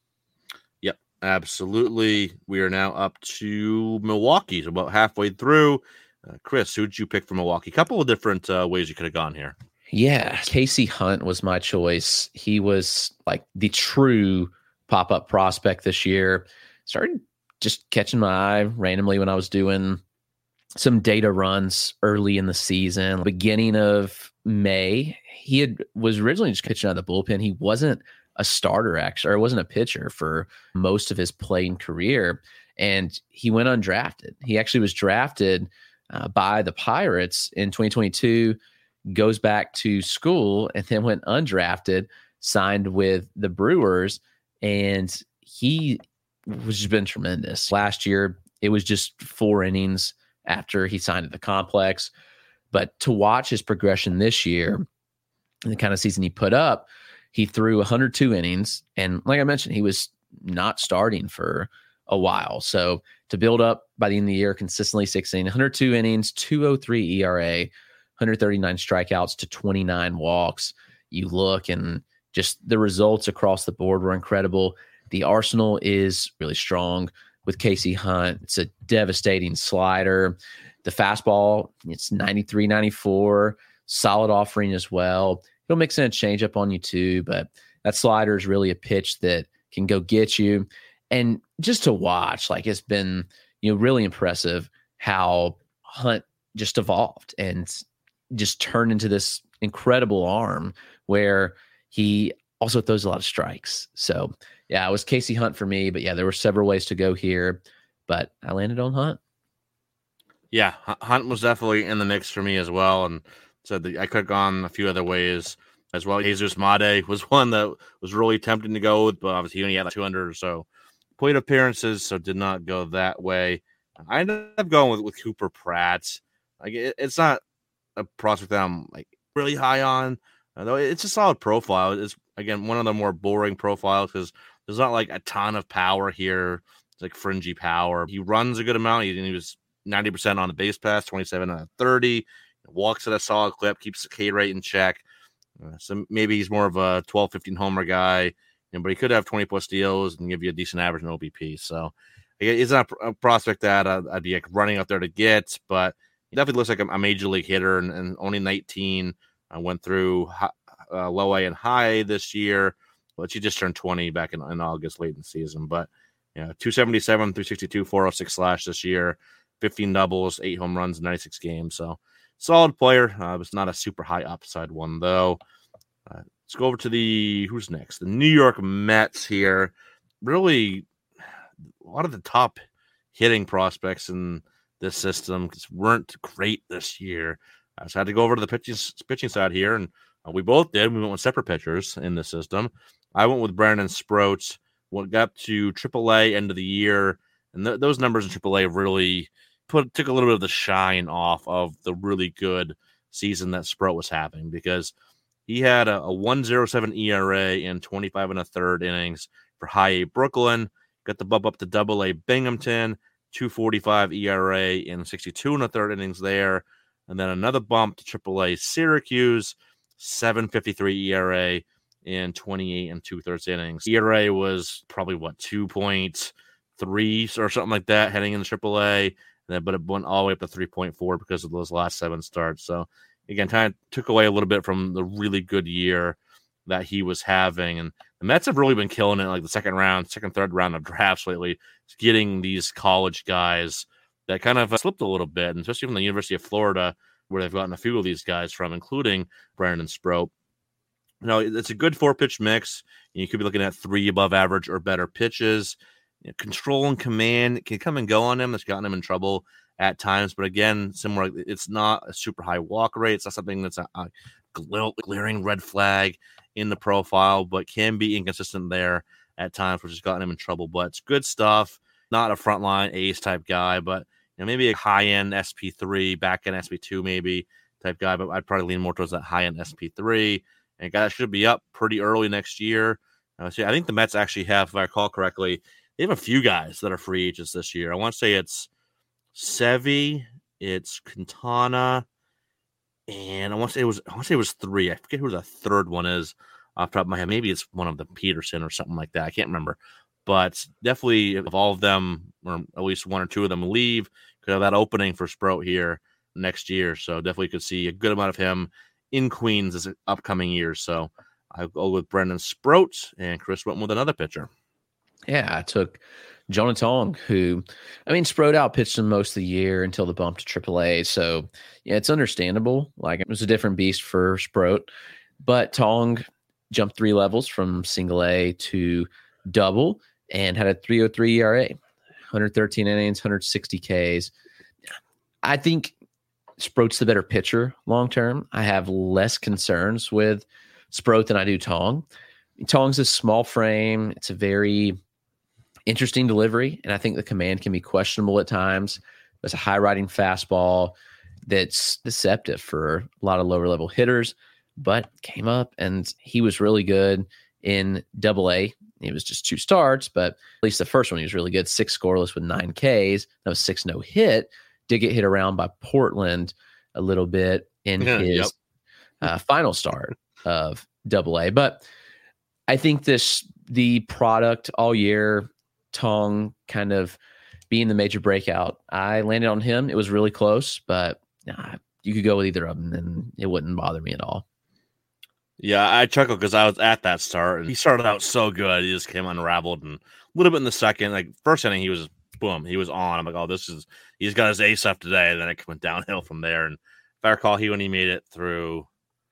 Yep, absolutely. We are now up to Milwaukee, so about halfway through. Uh, Chris, who'd you pick for Milwaukee? A couple of different uh, ways you could have gone here. Yeah, Casey Hunt was my choice. He was like the true pop-up prospect this year. Started just catching my eye randomly when I was doing some data runs early in the season. Beginning of May, he had was originally just pitching out of the bullpen. He wasn't a starter, actually, or wasn't a pitcher for most of his playing career, and he went undrafted. He actually was drafted uh, by the Pirates in twenty twenty-two, goes back to school, and then went undrafted, signed with the Brewers, and he was just been tremendous. Last year, it was just four innings after he signed at the complex. But to watch his progression this year and the kind of season he put up, he threw one hundred two innings. And like I mentioned, he was not starting for a while. So to build up by the end of the year, consistently sixteen, one hundred two innings, two oh three E R A, one hundred thirty-nine strikeouts to twenty-nine walks. You look and just the results across the board were incredible. The arsenal is really strong with Casey Hunt. It's a devastating slider. The fastball, it's ninety-three, ninety-four, solid offering as well. He'll mix in a changeup on you too, but that slider is really a pitch that can go get you. And just to watch, like, it's been, you know, really impressive how Hunt just evolved and just turned into this incredible arm where he also throws a lot of strikes. So yeah, it was Casey Hunt for me, but yeah, there were several ways to go here, but I landed on Hunt. Yeah, Hunt was definitely in the mix for me as well, and so the, I could have gone a few other ways as well. Jesus Made was one that was really tempting to go with, but obviously he only had like two hundred or so plate appearances, so did not go that way. I ended up going with, with Cooper Pratt. Like it, it's not a prospect that I'm like really high on, though it's a solid profile. It's again one of the more boring profiles because there's not like a ton of power here. It's like fringy power. He runs a good amount. He, he was ninety percent on the base pass, twenty-seven out of thirty. Walks at a solid clip, keeps the K rate in check. Uh, so maybe he's more of a twelve, fifteen homer guy, you know, but he could have twenty plus steals and give you a decent average in O B P. So he's not a prospect that I'd, I'd be like running out there to get, but he definitely looks like a, a major league hitter, and, and only nineteen. I uh, went through high, uh, low A and high this year, but he just turned twenty back in, in August, late in the season. But you know, two seventy-seven, three sixty-two, four oh six slash this year, fifteen doubles, eight home runs in ninety-six games. So solid player. Uh, it's not a super high upside one, though. Uh, Let's go over to the, who's next? The New York Mets here. Really, a lot of the top hitting prospects in this system weren't great this year. I just had to go over to the pitching, pitching side here, and uh, we both did. We went with separate pitchers in the system. I went with Brandon Sproats. What got to triple A end of the year, and th- those numbers in triple A really put took a little bit of the shine off of the really good season that Sproat was having, because he had a, a one point oh seven E R A in twenty-five and a third innings for High A Brooklyn. Got the bump up to Double A Binghamton, two forty-five E R A in sixty-two and a third innings there, and then another bump to Triple A Syracuse, seven fifty-three E R A in twenty-eight and two thirds innings. E R A was probably what two point three or something like that heading into Triple A, but it went all the way up to three point four because of those last seven starts. So again, kind of took away a little bit from the really good year that he was having. And the Mets have really been killing it, like the second round, second, third round of drafts lately, getting these college guys that kind of slipped a little bit, and especially from the University of Florida, where they've gotten a few of these guys from, including Brandon Sproat. You know, it's a good four-pitch mix. You could be looking at three above average or better pitches. You know, control and command can come and go on him. That's gotten him in trouble at times. But again, similar, it's not a super high walk rate. It's not something that's a, a glaring red flag in the profile, but can be inconsistent there at times, which has gotten him in trouble. But it's good stuff. Not a frontline ace type guy, but you know, maybe a high-end S P three, back-end S P two maybe type guy. But I'd probably lean more towards that high-end S P three. And a guy that should be up pretty early next year. Uh, so I think the Mets actually have, if I recall correctly, they have a few guys that are free agents this year. I want to say it's Sevy, it's Quintana, and I want to say it was I want to say it was three. I forget who the third one is off the top of my head. Maybe it's one of the Peterson or something like that. I can't remember. But definitely, if all of them, or at least one or two of them, leave, could have that opening for Sproat here next year. So definitely could see a good amount of him in Queens this upcoming years. So I'll go with Brendan Sproat, and Chris went with another pitcher. Yeah, I took Jonah Tong, who, I mean, Sproat outpitched him most of the year until the bump to triple A. So, yeah, it's understandable. Like, it was a different beast for Sproat. But Tong jumped three levels from single A to double and had a three oh three E R A, one thirteen innings, one sixty Ks. I think Sproat's the better pitcher long term. I have less concerns with Sproat than I do Tong. Tong's a small frame. It's a very interesting delivery, and I think the command can be questionable at times. There's a high riding fastball that's deceptive for a lot of lower level hitters, but came up and he was really good in double A. It was just two starts, but at least the first one he was really good. Six scoreless with nine Ks. That was six no hit. Did get hit around by Portland a little bit in Yeah, his yep. uh, final start of double A. But I think this, the product all year, Tong kind of being the major breakout, I landed on him. It was really close, but nah, you could go with either of them and it wouldn't bother me at all. Yeah, I chuckled because I was at that start, and he started out so good. He just came unraveled, and a little bit in the second, like first inning, he was boom, he was on. I'm like, oh, this is he's got his ace up today. And then it went downhill from there. And if I recall, he when he made it through,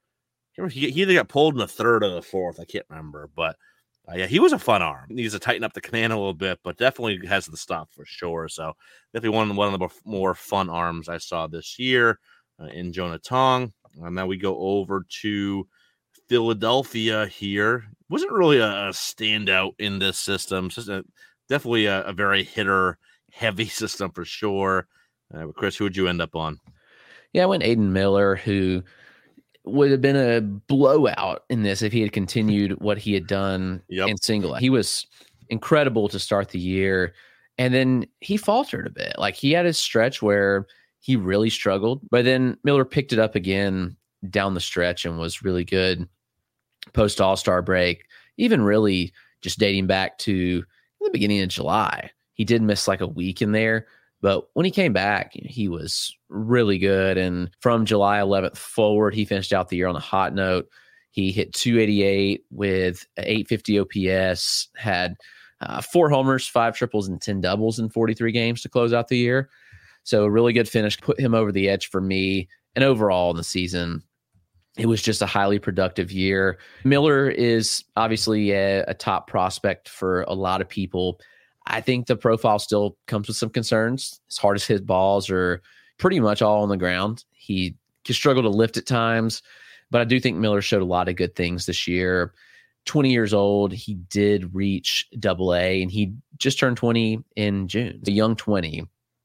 he, he either got pulled in the third or the fourth. I can't remember, but uh, yeah, he was a fun arm. He needs to tighten up the command a little bit, but definitely has the stuff for sure. So definitely one one of the more fun arms I saw this year uh, in Jonah Tong. And now we go over to Philadelphia here. Wasn't really a, a standout in this system. It's just a, definitely a, a very hitter heavy system for sure. Uh, Chris, who would you end up on? Yeah, I went Aiden Miller, who would have been a blowout in this if he had continued what he had done Yep. in single A. He was incredible to start the year, and then he faltered a bit. Like, he had his stretch where he really struggled, but then Miller picked it up again down the stretch and was really good post All-Star break, even really just dating back to the beginning of July. He did miss like a week in there, but when he came back, he was really good. And from July eleventh forward, he finished out the year on a hot note. He hit two eighty-eight with eight fifty O P S, had uh, four homers, five triples, and ten doubles in forty-three games to close out the year. So a really good finish, put him over the edge for me. And overall in the season, it was just a highly productive year. Miller is obviously a, a top prospect for a lot of people. I think the profile still comes with some concerns. His hardest hit balls are pretty much all on the ground. He can struggle to lift at times, but I do think Miller showed a lot of good things this year. twenty years old, he did reach double A, and he just turned twenty in June, a young twenty,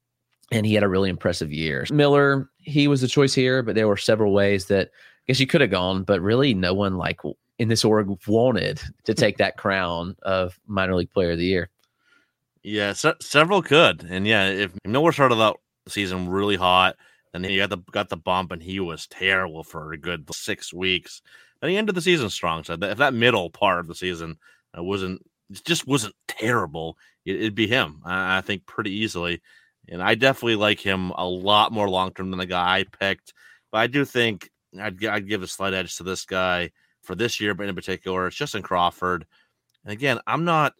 and he had a really impressive year. Miller, he was the choice here, but there were several ways that I guess you could have gone, but really no one like in this org wanted to take that crown of minor league player of the year. Yeah, se- several could. And yeah, if Miller started out the season really hot, and then he got the got the bump, and he was terrible for a good six weeks. And he ended the season strong. So if that middle part of the season uh, wasn't just wasn't terrible, it, it'd be him. I, I think pretty easily. And I definitely like him a lot more long term than the guy I picked. But I do think I'd, I'd give a slight edge to this guy for this year, but in particular, it's Justin Crawford. And again, I'm not.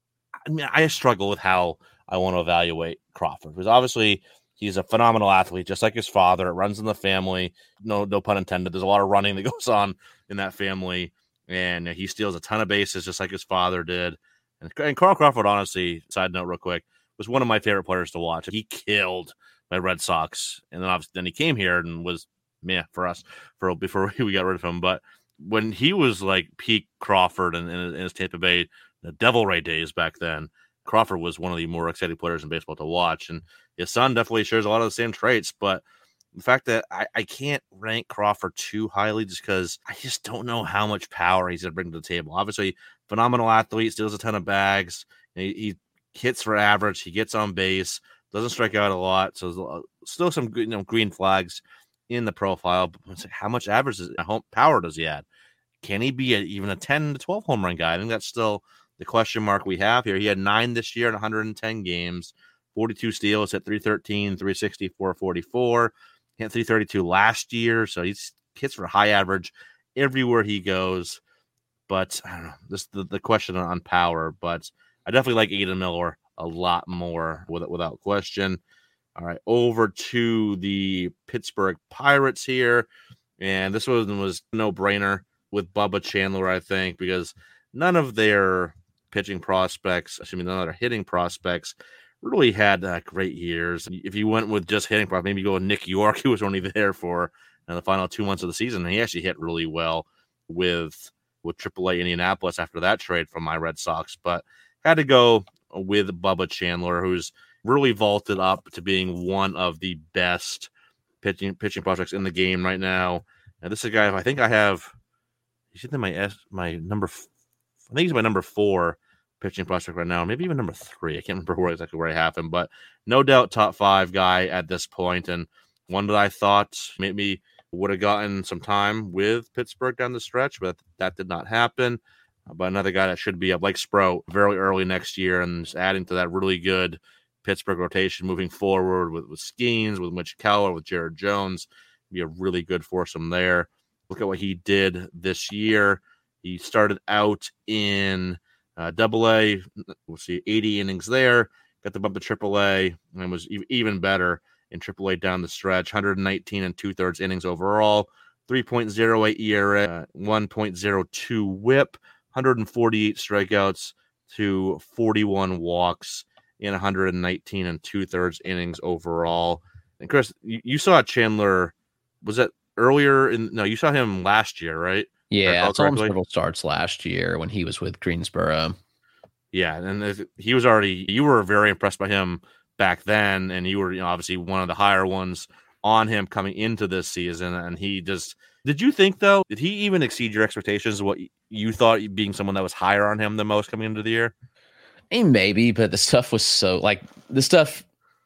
I mean, I struggle with how I want to evaluate Crawford, because obviously he's a phenomenal athlete, just like his father. It runs in the family. No, no pun intended. There's a lot of running that goes on in that family, and he steals a ton of bases, just like his father did. And, and Carl Crawford, honestly, side note, real quick, was one of my favorite players to watch. He killed my Red Sox, and then obviously then he came here and was meh for us for before we got rid of him. But when he was like peak Crawford and in, in, in his Tampa Bay, the Devil Ray days back then, Crawford was one of the more exciting players in baseball to watch. And his son definitely shares a lot of the same traits. But the fact that I, I can't rank Crawford too highly just because I just don't know how much power he's going to bring to the table. Obviously, phenomenal athlete, steals a ton of bags. He, he hits for average. He gets on base, doesn't strike out a lot. So still some you know, green flags in the profile. But it's like, how much average is, home power does he add? Can he be a, even a ten to twelve home run guy? I think that's still the question mark we have here. He had nine this year in one hundred ten games, forty-two steals, hit three thirteen, three sixty, four forty-four, hit three thirty-two last year. So he's hits for high average everywhere he goes. But I don't know, this the, the question on power. But I definitely like Aidan Miller a lot more with, without question. All right, over to the Pittsburgh Pirates here. And this one was no brainer with Bubba Chandler, I think, because none of their pitching prospects, I mean, none of their hitting prospects really had uh, great years. If you went with just hitting prospects, maybe you go with Nick York, who was only there for uh, the final two months of the season. And he actually hit really well with with triple A Indianapolis after that trade from my Red Sox. But had to go with Bubba Chandler, who's really vaulted up to being one of the best pitching pitching prospects in the game right now. And this is a guy I think I have. He's in my S, my number. I think he's my number four pitching prospect right now, maybe even number three. I can't remember where exactly where I have him, but no doubt top five guy at this point, and one that I thought maybe would have gotten some time with Pittsburgh down the stretch, but that did not happen. But another guy that should be up, like Sprout, very early next year, and just adding to that really good Pittsburgh rotation moving forward with, with Skeens, with Mitch Keller, with Jared Jones, be a really good foursome there. Look at what he did this year. He started out in uh, Double A. We'll see eighty innings there. Got the bump to Triple A, and was e- even better in Triple A down the stretch. one hundred nineteen and two thirds innings overall. three point oh eight E R A, uh, one point oh two WHIP, one hundred forty-eight strikeouts to forty-one walks in one hundred nineteen and two thirds innings overall. And Chris, you, you saw Chandler. Was that earlier in? No, you saw him last year, right? Yeah, I saw him several starts last year when he was with Greensboro. Yeah, and he was already. You were very impressed by him back then, and you were you know, obviously one of the higher ones on him coming into this season. And he just. Did you think though? Did he even exceed your expectations? What you thought, being someone that was higher on him the most coming into the year? I mean, maybe, but the stuff was so like the stuff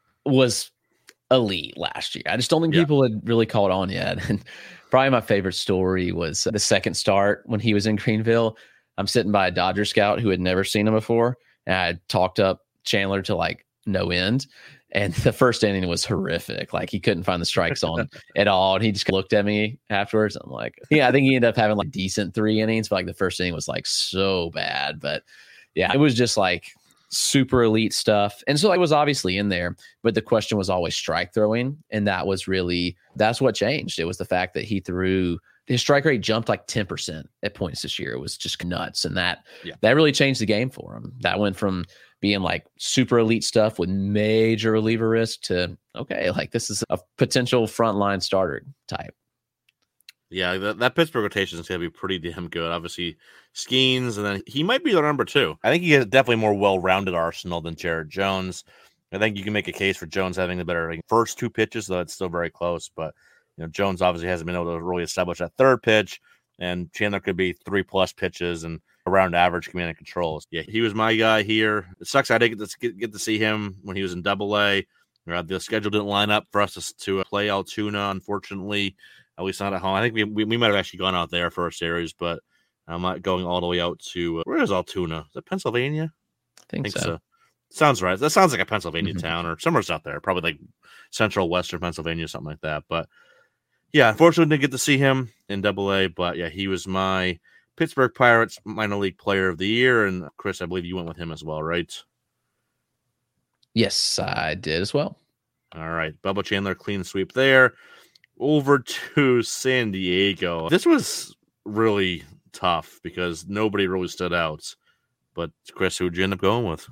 was elite last year. I just don't think yeah. people had really caught on yet. And probably my favorite story was the second start when he was in Greenville. I'm sitting by a Dodger scout who had never seen him before, and I talked up Chandler to like no end. And the first inning was horrific. Like he couldn't find the strikes on at all. And he just looked at me afterwards. I'm like, yeah, I think he ended up having like decent three innings, but like the first inning was like so bad. But yeah, it was just like super elite stuff. And so it was obviously in there, but the question was always strike throwing. And that was really, that's what changed. It was the fact that he threw his strike rate jumped like ten percent at points this year. It was just nuts. And that, Yeah. that really changed the game for him. That went from being like super elite stuff with major reliever risk to, okay, like this is a potential frontline starter type. Yeah, that, that Pittsburgh rotation is going to be pretty damn good. Obviously, Skeens, and then he might be the number two. I think he has definitely more well-rounded arsenal than Jared Jones. I think you can make a case for Jones having the better like, first two pitches, though it's still very close. But you know, Jones obviously hasn't been able to really establish that third pitch, and Chandler could be three-plus pitches and around average command and control. Yeah, he was my guy here. It sucks I didn't get to, get, get to see him when he was in Double A. Uh, the schedule didn't line up for us to, to play Altoona, unfortunately. At least not at home. I think we, we, we might have actually gone out there for a series, but I'm not going all the way out to uh, where is Altoona? Is that Pennsylvania? I think, I think so. so. Sounds right. That sounds like a Pennsylvania Mhm. town or somewhere's out there, probably like central western Pennsylvania, something like that. But yeah, unfortunately didn't get to see him in Double A. But yeah, he was my Pittsburgh Pirates minor league player of the year. And Chris, I believe you went with him as well, right? Yes, I did as well. All right, Bubba Chandler, clean sweep there. Over to San Diego. This was really tough because nobody really stood out. But Chris, who'd you end up going with?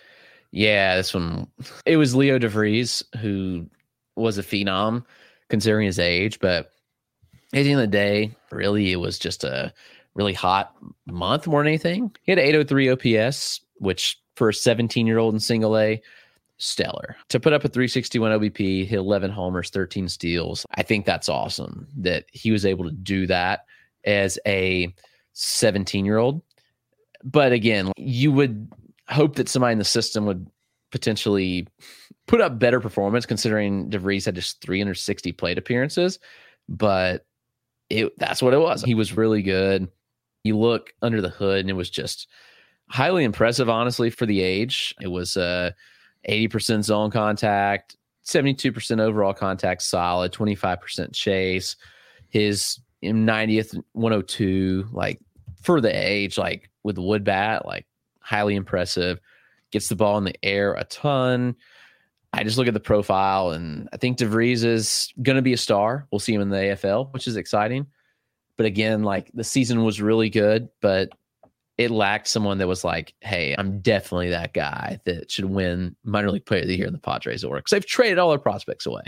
Yeah, this one, it was Leo DeVries, who was a phenom considering his age. But at the end of the day, really, it was just a really hot month more than anything. He had eight oh three O P S, which for a seventeen-year-old in single A, stellar. To put up a three sixty-one O B P, hit eleven homers, thirteen steals. I think that's awesome that he was able to do that as a seventeen-year-old. But again, you would hope that somebody in the system would potentially put up better performance considering DeVries had just three hundred sixty plate appearances. But it that's what it was. He was really good. You look under the hood and it was just highly impressive, honestly, for the age. It was uh eighty percent zone contact, seventy-two percent overall contact solid, twenty-five percent chase. His ninetieth, one oh two, like for the age, like with the wood bat, like highly impressive. Gets the ball in the air a ton. I just look at the profile and I think DeVries is going to be a star. We'll see him in the A F L, which is exciting. But again, like the season was really good, but it lacked someone that was like, hey, I'm definitely that guy that should win minor league player of the year in the Padres order because they've traded all their prospects away.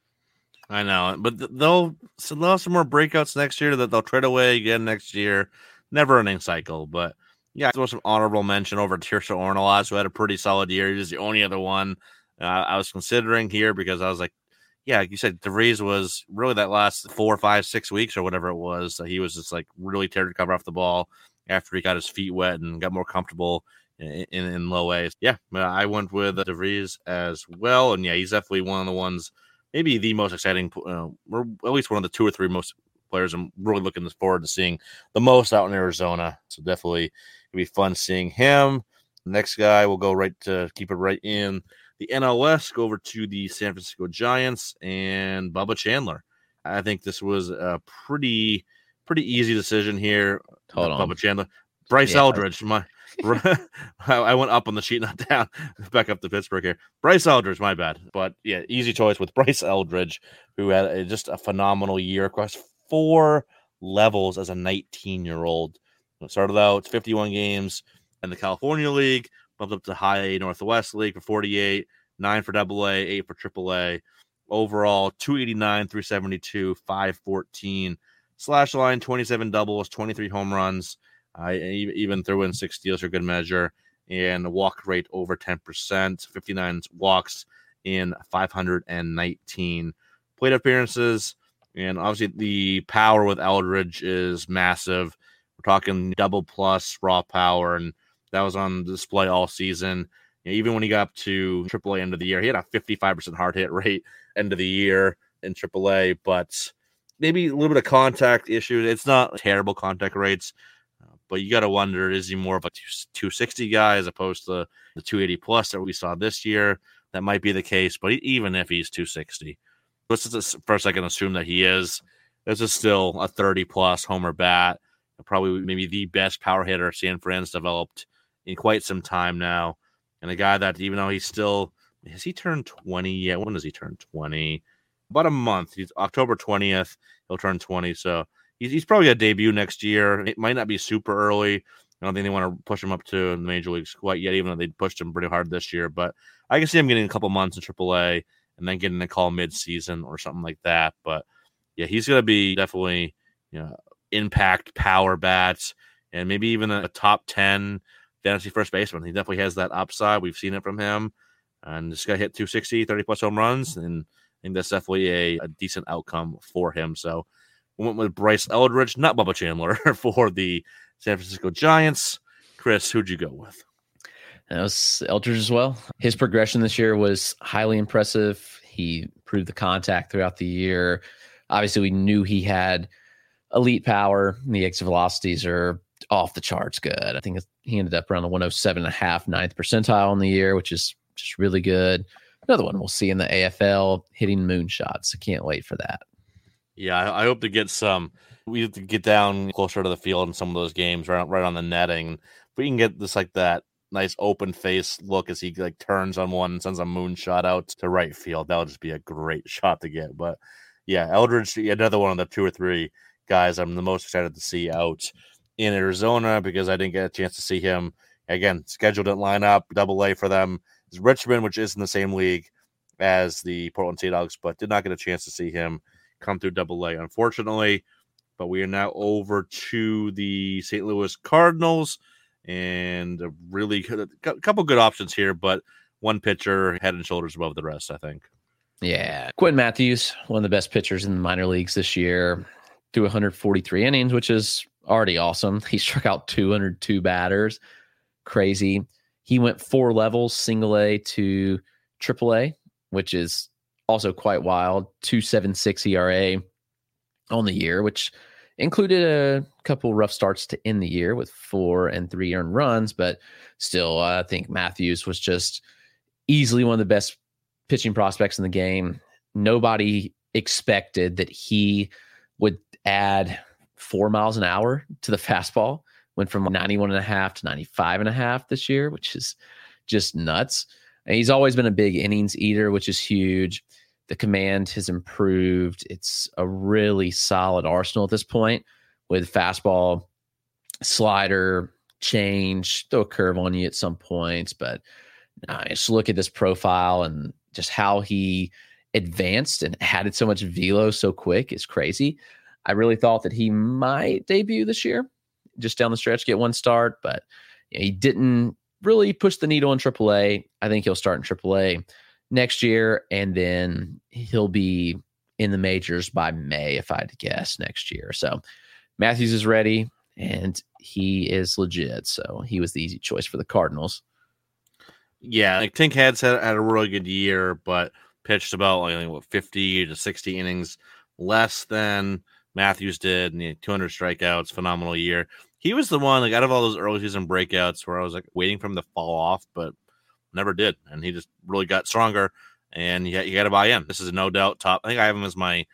I know, but they'll, so they'll have some more breakouts next year that they'll trade away again next year. Never ending cycle. But yeah, there was some honorable mention over Tirso Ornelas, who had a pretty solid year. He was the only other one uh, I was considering here because I was like, yeah, like you said, DeVries was really that last four, five, six weeks or whatever it was. So he was just like really tearing the cover off the ball after he got his feet wet and got more comfortable in, in, in low A's. Yeah, I went with DeVries as well. And yeah, he's definitely one of the ones, maybe the most exciting, uh, or at least one of the two or three most players I'm really looking forward to seeing the most out in Arizona. So definitely it'll be fun seeing him. Next guy, we'll go right to keep it right in the N L West, go over to the San Francisco Giants and Bubba Chandler. I think this was a pretty, pretty easy decision here. Hold on. Bubba Chandler. Bryce Yeah. Eldridge. My, I went up on the sheet, not down. Back up to Pittsburgh here. Bryce Eldridge, my bad. But yeah, easy choice with Bryce Eldridge, who had a, just a phenomenal year across four levels as a nineteen-year-old. Started out fifty-one games in the California League, bumped up to High A Northwest League for forty-eight, nine for Double A, eight for Triple A. Overall, two eighty-nine, three seventy-two, five fourteen. Slash line, twenty-seven doubles, twenty-three home runs. I uh, even threw in six steals for good measure. And the walk rate over ten percent, fifty-nine walks in five hundred nineteen plate appearances. And obviously the power with Eldridge is massive. We're talking double plus raw power, and that was on display all season. You know, even when he got up to Triple A end of the year, he had a fifty-five percent hard hit rate end of the year in Triple A, but maybe a little bit of contact issues. It's not terrible contact rates, uh, but you got to wonder, is he more of a two sixty guy as opposed to the two eighty plus that we saw this year? That might be the case, but even if he's two sixty, let's just for a second assume that he is. This is still a thirty plus homer bat, probably maybe the best power hitter San Fran's developed in quite some time now. And a guy that, even though he's still, has he turned twenty yet? When does he turn twenty? About a month. He's October twentieth. He'll turn twenty. So he's, he's probably a debut next year. It might not be super early. I don't think they want to push him up to the major leagues quite yet, even though they pushed him pretty hard this year. But I can see him getting a couple months in triple A and then getting a call mid-season or something like that. But yeah, he's going to be definitely, you know, impact power bats and maybe even a, a top ten fantasy first baseman. He definitely has that upside. We've seen it from him. And this guy hit two sixty, thirty plus home runs. And I think that's definitely a, a decent outcome for him. So we went with Bryce Eldridge, not Bubba Chandler, for the San Francisco Giants. Chris, who'd you go with? That was Eldridge as well. His progression this year was highly impressive. He improved the contact throughout the year. Obviously, we knew he had elite power. The exit velocities are off the charts good. I think he ended up around the one oh seven and a half, ninth percentile in the year, which is just really good. Another one we'll see in the A F L, hitting moonshots. I can't wait for that. Yeah, I, I hope to get some. We have to get down closer to the field in some of those games, right, right on the netting. If we can get this like that nice open face look as he like turns on one and sends a moonshot out to right field, that'll just be a great shot to get. But yeah, Eldridge, another one of the two or three guys I'm the most excited to see out in Arizona because I didn't get a chance to see him. Again, schedule didn't line up. Double A for them is Richmond, which is in the same league as the Portland Sea Dogs, but did not get a chance to see him come through Double A, unfortunately. But we are now over to the Saint Louis Cardinals, and a really good, a couple good options here, but one pitcher head and shoulders above the rest, I think. Yeah. Quinn Matthews, one of the best pitchers in the minor leagues this year, threw one hundred forty-three innings, which is already awesome. He struck out two hundred two batters. Crazy. He went four levels, single A to triple A, which is also quite wild. two point seven six E R A on the year, which included a couple rough starts to end the year with four and three earned runs, but still, uh, I think Matthews was just easily one of the best pitching prospects in the game. Nobody expected that he would add four miles an hour to the fastball. Went from ninety-one and a half to ninety-five and a half this year, which is just nuts. And he's always been a big innings eater, which is huge. The command has improved. It's a really solid arsenal at this point with fastball, slider, change, throw a curve on you at some points. But uh, just look at this profile and just how he advanced and added so much velo so quick is crazy. I really thought that he might debut this year, just down the stretch, get one start, but you know, he didn't really push the needle in triple A. I think he'll start in triple A next year, and then he'll be in the majors by May, if I had to guess, next year. So Matthews is ready, and he is legit. So he was the easy choice for the Cardinals. Yeah, like Tink had had, had a really good year, but pitched about like what fifty to sixty innings less than Matthews did, and you know, two hundred strikeouts, phenomenal year. He was the one, like out of all those early season breakouts, where I was like waiting for him to fall off, but never did, and he just really got stronger. And you, you got to buy in. This is a no doubt top. I think I have him as my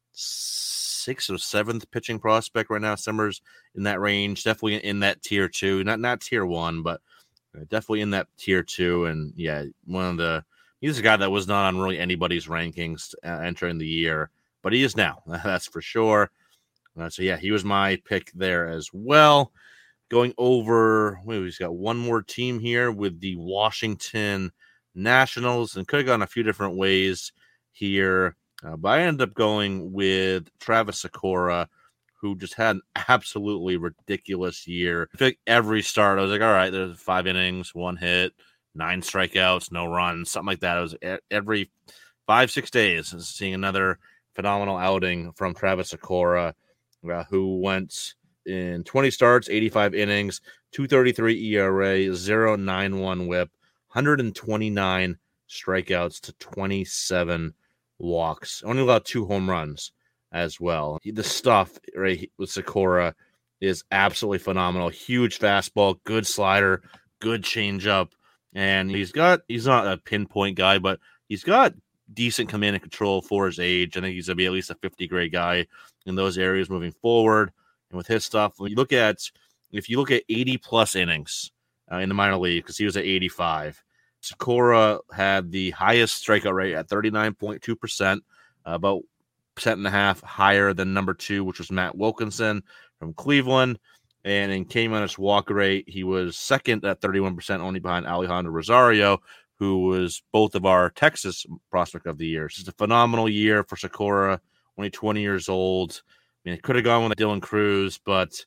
sixth or seventh pitching prospect right now. Summers in that range, definitely in that tier two, not not tier one, but definitely in that tier two. And yeah, one of the he's a guy that was not on really anybody's rankings uh, entering the year, but he is now. That's for sure. Uh, so yeah, he was my pick there as well. Going over, wait, we've got one more team here with the Washington Nationals, and could have gone a few different ways here, uh, but I ended up going with Travis Sakura, who just had an absolutely ridiculous year. I feel like every start, I was like, all right, there's five innings, one hit, nine strikeouts, no runs, something like that. It was every five, six days seeing another phenomenal outing from Travis Sakura, uh, who went in twenty starts, eighty-five innings, two thirty-three E R A, zero point nine one whip, one hundred twenty-nine strikeouts to twenty-seven walks. Only allowed two home runs as well. The stuff right with Sakura is absolutely phenomenal. Huge fastball, good slider, good changeup, and he's got he's not a pinpoint guy, but he's got decent command and control for his age. I think he's gonna be at least a fifty grade guy in those areas moving forward. And with his stuff, when you look at if you look at eighty plus innings uh, in the minor league, because he was at eighty-five, Sakura had the highest strikeout rate at thirty-nine point two percent, uh, about percent and a half higher than number two, which was Matt Wilkinson from Cleveland. And in K minus walk rate, he was second at thirty-one percent, only behind Alejandro Rosario, who was both of our Texas prospect of the year. It's just a phenomenal year for Sykora, only twenty years old. I mean, it could have gone with Dylan Cruz, but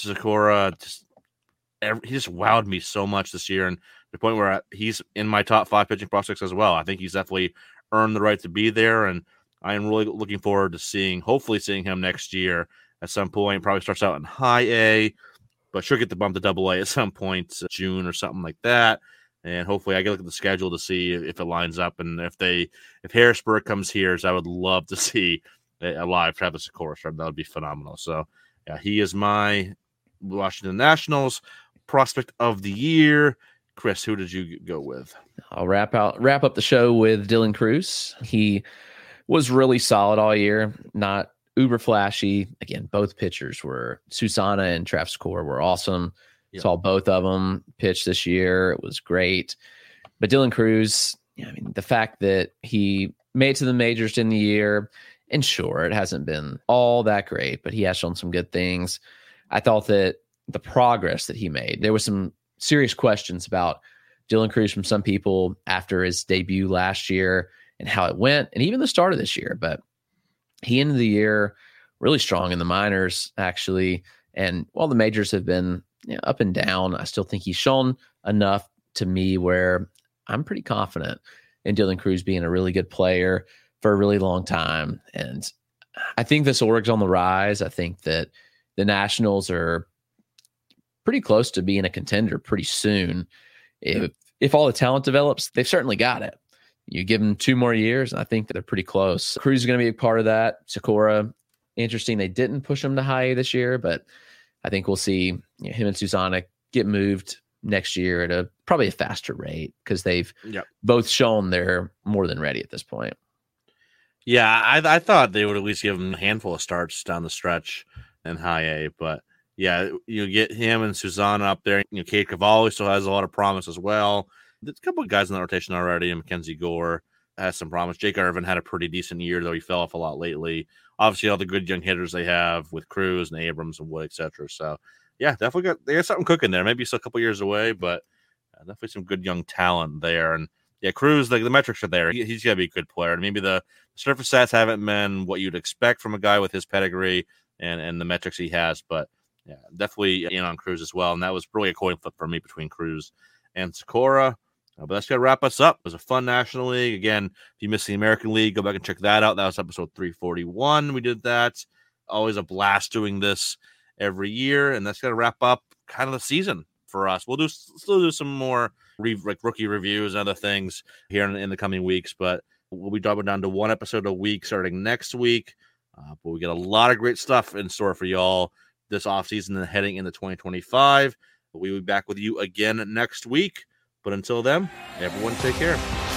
Sykora just every, he just wowed me so much this year, and to the point where I, he's in my top five pitching prospects as well. I think he's definitely earned the right to be there, and I am really looking forward to seeing, hopefully seeing him next year at some point. Probably starts out in high A, but should get the bump to double A at some point, uh, June or something like that. And hopefully I can look at the schedule to see if it lines up. And if they, if Harrisburg comes here, so I would love to see a, a live Travis Sykora start. That would be phenomenal. So yeah, he is my Washington Nationals prospect of the year. Chris, who did you go with? I'll wrap out, wrap up the show with Dylan Cruz. He was really solid all year, not uber flashy. Again, both pitchers were Susana and Travis Sykora were awesome. Yep. Saw both of them pitch this year. It was great. But Dylan Cruz, I mean, the fact that he made it to the majors in the year, and sure, it hasn't been all that great, but he has shown some good things. I thought that the progress that he made, there was some serious questions about Dylan Cruz from some people after his debut last year and how it went, and even the start of this year. But he ended the year really strong in the minors, actually. And while the majors have been, you know, up and down, I still think he's shown enough to me where I'm pretty confident in Dylan Cruz being a really good player for a really long time. And I think this org's on the rise. I think that the Nationals are pretty close to being a contender pretty soon. If if all the talent develops, they've certainly got it. You give them two more years, and I think that they're pretty close. Cruz is going to be a part of that. Sykora, interesting. They didn't push him to high A this year, but I think we'll see, you know, him and Susana get moved next year at a probably a faster rate because they've yep. both shown they're more than ready at this point. Yeah, I, I thought they would at least give him a handful of starts down the stretch in high A, but yeah, you get him and Susana up there. You know, Cade Cavalli still has a lot of promise as well. There's a couple of guys in the rotation already, and Mackenzie Gore has some promise. Jake Irvin had a pretty decent year, though he fell off a lot lately. Obviously, all the good young hitters they have with Cruz and Abrams and Wood, et cetera. So, yeah, definitely got they got something cooking there. Maybe still a couple years away, but uh, definitely some good young talent there. And yeah, Cruz, the, the metrics are there. He, he's got to be a good player. And maybe the surface stats haven't been what you'd expect from a guy with his pedigree and, and the metrics he has, but yeah, definitely in on Cruz as well. And that was really a coin flip for me between Cruz and Sykora. Uh, but that's going to wrap us up. It was a fun National League. Again, if you missed the American League, go back and check that out. That was episode three forty-one. We did that. Always a blast doing this every year. And that's going to wrap up kind of the season for us. We'll do still do some more re, like rookie reviews and other things here in, in the coming weeks. But we'll be dropping down to one episode a week starting next week. Uh, but we got a lot of great stuff in store for y'all this offseason and heading into twenty twenty-five. We'll be back with you again next week. But until then, everyone take care.